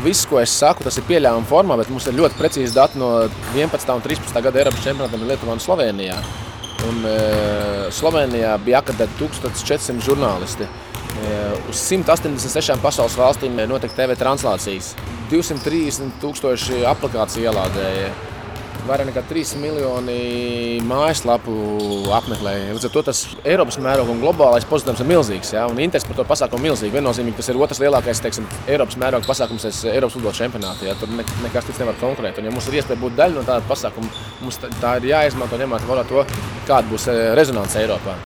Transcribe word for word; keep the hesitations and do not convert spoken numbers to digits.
viss, ko es saku, tas ir pieļāvama formā, bet mums ir ļoti precīzi dati no vienpadsmitā un trīspadsmitā gada Eiropas čempionātiem Lietuvā un Slovenijā. Un, e, Slovenijā bija akreditēti tūkstoš četri simti žurnālisti. E, uz simt astoņdesmit sešām pasaules valstīm notika T V translācijas. divsimt trīsdesmit tūkstoši aplikāciju ielādēja. Vairāk nekā trīs miljoni mājaslapu apmeklēja. Līdz ar to tas Eiropas mēroga un globālais pozitīvs ir milzīgs. Ja? Un interesi par to pasākumu milzīgi. Viennozīmīgi tas ir otrs lielākais, teiksim, Eiropas mēroga pasākums Eiropas futbola čempionātā. Ja? Tur ne, nekas cits nevar konkurēt. Un, ja mums ir iespēja būt daļa no tāda pasākuma, mums tā ir jāizmanto ņemot vērā to, kāda būs rezonance Eiropā.